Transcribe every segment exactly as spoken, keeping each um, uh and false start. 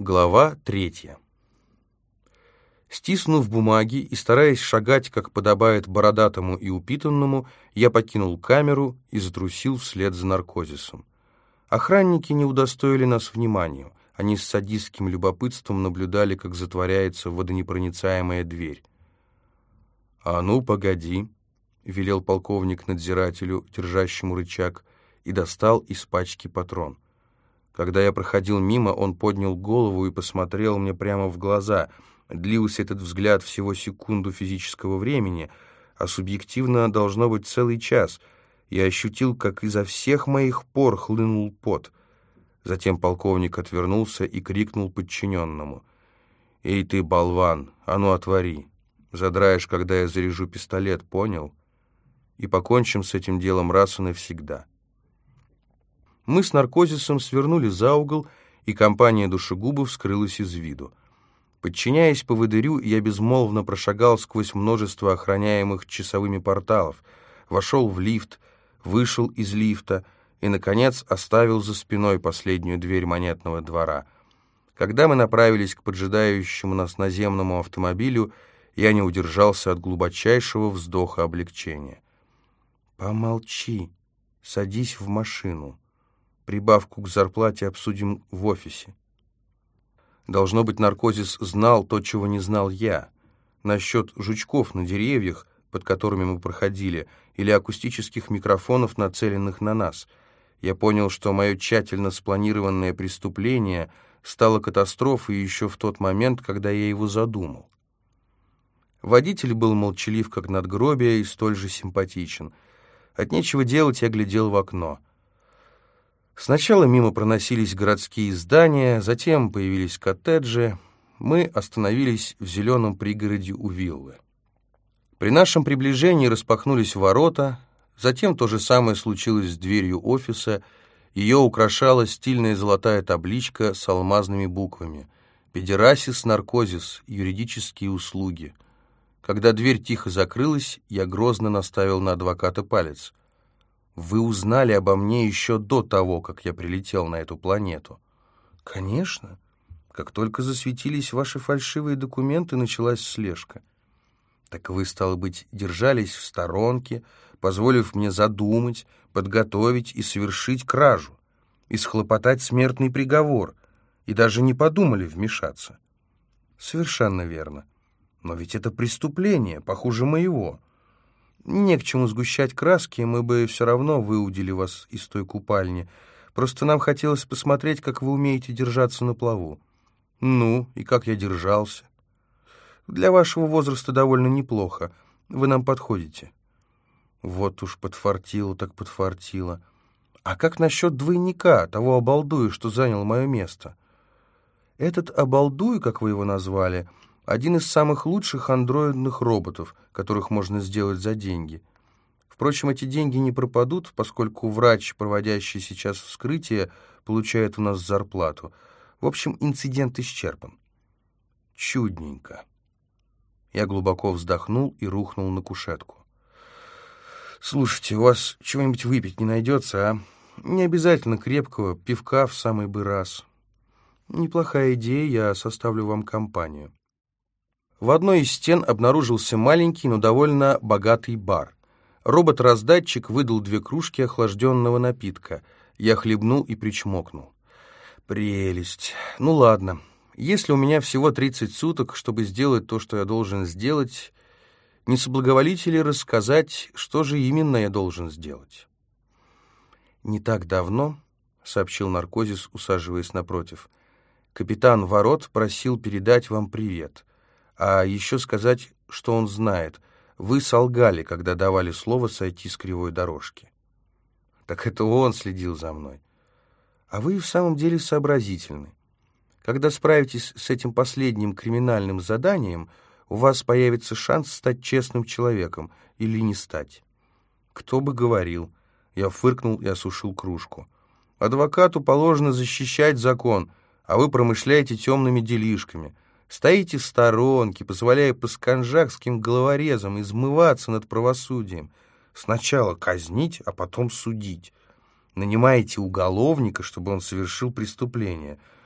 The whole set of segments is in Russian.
Глава третья. Стиснув бумаги и стараясь шагать, как подобает бородатому и упитанному, я покинул камеру и затрусил вслед за наркозисом. Охранники не удостоили нас вниманием. Они с садистским любопытством наблюдали, как затворяется водонепроницаемая дверь. «А ну, погоди», — велел полковник надзирателю, держащему рычаг, и достал из пачки патрон. Когда я проходил мимо, он поднял голову и посмотрел мне прямо в глаза. Длился этот взгляд всего секунду физического времени, а субъективно должно быть целый час. Я ощутил, как изо всех моих пор хлынул пот. Затем полковник отвернулся и крикнул подчиненному: «Эй ты, болван, а ну отвори! Задраешь, когда я заряжу пистолет, понял? И покончим с этим делом раз и навсегда». Мы с наркозисом свернули за угол, и компания душегубов скрылась из виду. Подчиняясь поводырю, я безмолвно прошагал сквозь множество охраняемых часовыми порталов, вошел в лифт, вышел из лифта и, наконец, оставил за спиной последнюю дверь монетного двора. Когда мы направились к поджидающему нас наземному автомобилю, я не удержался от глубочайшего вздоха облегчения. «Помолчи, садись в машину. Прибавку к зарплате обсудим в офисе». Должно быть, наркозис знал то, чего не знал я. Насчет жучков на деревьях, под которыми мы проходили, или акустических микрофонов, нацеленных на нас. Я понял, что мое тщательно спланированное преступление стало катастрофой еще в тот момент, когда я его задумал. Водитель был молчалив, как надгробие, и столь же симпатичен. От нечего делать я глядел в окно. Сначала мимо проносились городские здания, затем появились коттеджи. Мы остановились в зеленом пригороде у виллы. При нашем приближении распахнулись ворота, затем то же самое случилось с дверью офиса. Ее украшала стильная золотая табличка с алмазными буквами: «Педерасис наркозис. Юридические услуги». Когда дверь тихо закрылась, я грозно наставил на адвоката палец. «Вы узнали обо мне еще до того, как я прилетел на эту планету?» «Конечно. Как только засветились ваши фальшивые документы, началась слежка». «Так вы, стало быть, держались в сторонке, позволив мне задумать, подготовить и совершить кражу, и схлопотать смертный приговор, и даже не подумали вмешаться». «Совершенно верно. Но ведь это преступление, похуже моего. Не к чему сгущать краски, мы бы все равно выудили вас из той купальни. Просто нам хотелось посмотреть, как вы умеете держаться на плаву». «Ну, и как я держался?» «Для вашего возраста довольно неплохо. Вы нам подходите». «Вот уж подфартило так подфартило. А как насчет двойника, того обалдуя, что занял мое место?» «Этот обалдуй, как вы его назвали, один из самых лучших андроидных роботов, которых можно сделать за деньги. Впрочем, эти деньги не пропадут, поскольку врач, проводящий сейчас вскрытие, получает у нас зарплату. В общем, инцидент исчерпан». «Чудненько». Я глубоко вздохнул и рухнул на кушетку. «Слушайте, у вас чего-нибудь выпить не найдется, а? Не обязательно крепкого, пивка в самый бы раз. Неплохая идея, я составлю вам компанию». В одной из стен обнаружился маленький, но довольно богатый бар. Робот-раздатчик выдал две кружки охлажденного напитка. Я хлебнул и причмокнул. «Прелесть. Ну ладно. Если у меня всего тридцать суток, чтобы сделать то, что я должен сделать, не соблаговолите ли рассказать, что же именно я должен сделать?» «Не так давно», — сообщил наркозис, усаживаясь напротив, «капитан Ворот просил передать вам привет. А еще сказать, что он знает. Вы солгали, когда давали слово сойти с кривой дорожки». «Так это он следил за мной». «А вы в самом деле сообразительны. Когда справитесь с этим последним криминальным заданием, у вас появится шанс стать честным человеком или не стать». «Кто бы говорил». Я фыркнул и осушил кружку. «Адвокату положено защищать закон, а вы промышляете темными делишками. Стоите в сторонке, позволяя пасконжакским головорезам измываться над правосудием. Сначала казнить, а потом судить. Нанимаете уголовника, чтобы он совершил преступление.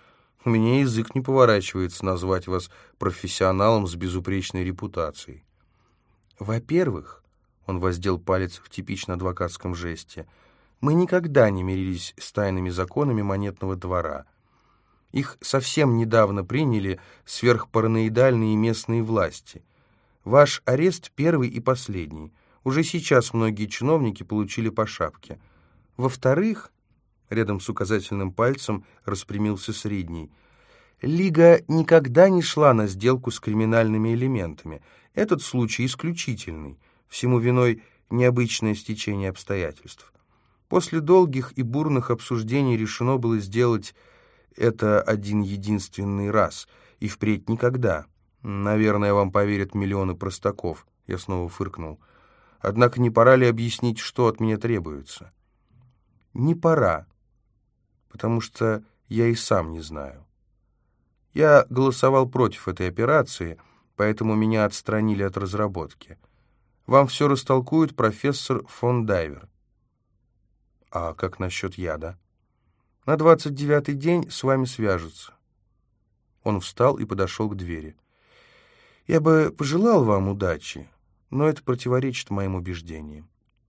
У меня язык не поворачивается назвать вас профессионалом с безупречной репутацией. Во-первых, он воздел палец в типично адвокатском жесте, мы никогда не мирились с тайными законами монетного двора. Их совсем недавно приняли сверхпараноидальные местные власти. Ваш арест первый и последний. Уже сейчас многие чиновники получили по шапке. Во-вторых, рядом с указательным пальцем распрямился средний, Лига никогда не шла на сделку с криминальными элементами. Этот случай исключительный, всему виной необычное стечение обстоятельств. После долгих и бурных обсуждений решено было сделать это один единственный раз, и впредь никогда. Наверное, вам поверят миллионы простаков. Я снова фыркнул. Однако не пора ли объяснить, что от меня требуется? Не пора, потому что я и сам не знаю. Я голосовал против этой операции, поэтому меня отстранили от разработки. Вам все растолкует профессор фон Дайвер. А как насчет яда? На двадцать девятый день с вами свяжутся. Он встал и подошел к двери. Я бы пожелал вам удачи, но это противоречит моим убеждениям.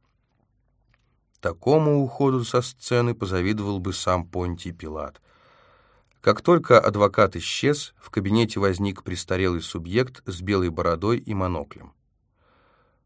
Такому уходу со сцены позавидовал бы сам Понтий Пилат. Как только адвокат исчез, в кабинете возник престарелый субъект с белой бородой и моноклем.